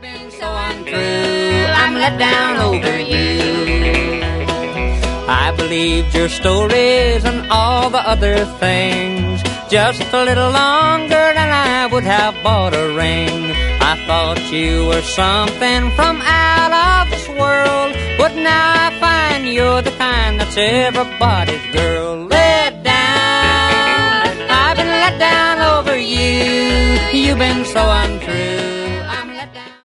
been so untrue, I'm let down over you. I believed your stories and all the other things just a little longer than I would have bought a ring. I thought you were something from out of this world, but now I find you're the kind that's everybody's girl. Let down, I've been let down over you. You've been so untrue.